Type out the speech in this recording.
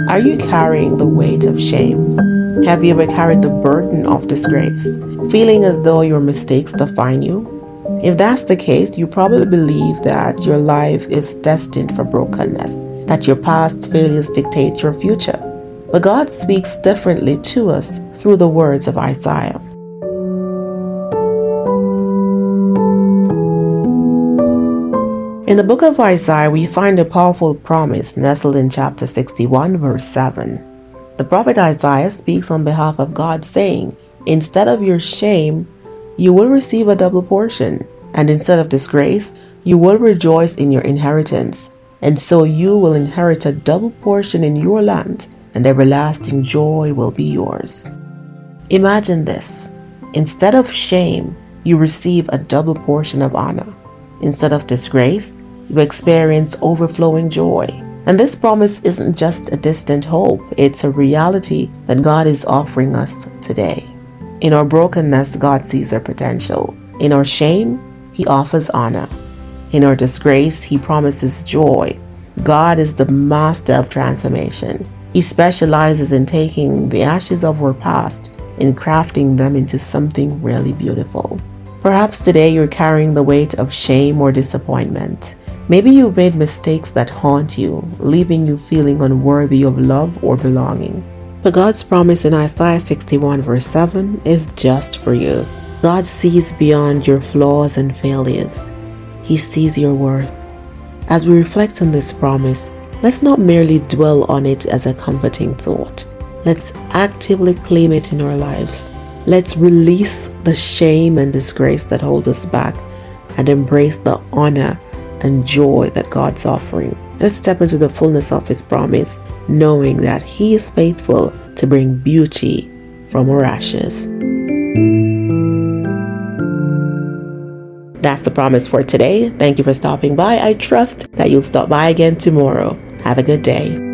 Are you carrying the weight of shame? Have you ever carried the burden of disgrace, feeling as though your mistakes define you? If that's the case, you probably believe that your life is destined for brokenness, that your past failures dictate your future. But God speaks differently to us through the words of Isaiah. In the book of Isaiah, we find a powerful promise nestled in chapter 61, verse 7. The prophet Isaiah speaks on behalf of God, saying, "Instead of your shame, you will receive a double portion, and instead of disgrace, you will rejoice in your inheritance. And so you will inherit a double portion in your land, and everlasting joy will be yours." Imagine this. Instead of shame, you receive a double portion of honor. Instead of disgrace, you experience overflowing joy. And this promise isn't just a distant hope, it's a reality that God is offering us today. In our brokenness, God sees our potential. In our shame, He offers honor. In our disgrace, He promises joy. God is the master of transformation. He specializes in taking the ashes of our past and crafting them into something really beautiful. Perhaps today you're carrying the weight of shame or disappointment. Maybe you've made mistakes that haunt you, leaving you feeling unworthy of love or belonging. But God's promise in Isaiah 61 verse 7 is just for you. God sees beyond your flaws and failures. He sees your worth. As we reflect on this promise, let's not merely dwell on it as a comforting thought. Let's actively claim it in our lives. Let's release the shame and disgrace that hold us back and embrace the honor and joy that God's offering. Let's step into the fullness of His promise, knowing that He is faithful to bring beauty from our ashes. That's the promise for today. Thank you for stopping by. I trust that you'll stop by again tomorrow. Have a good day.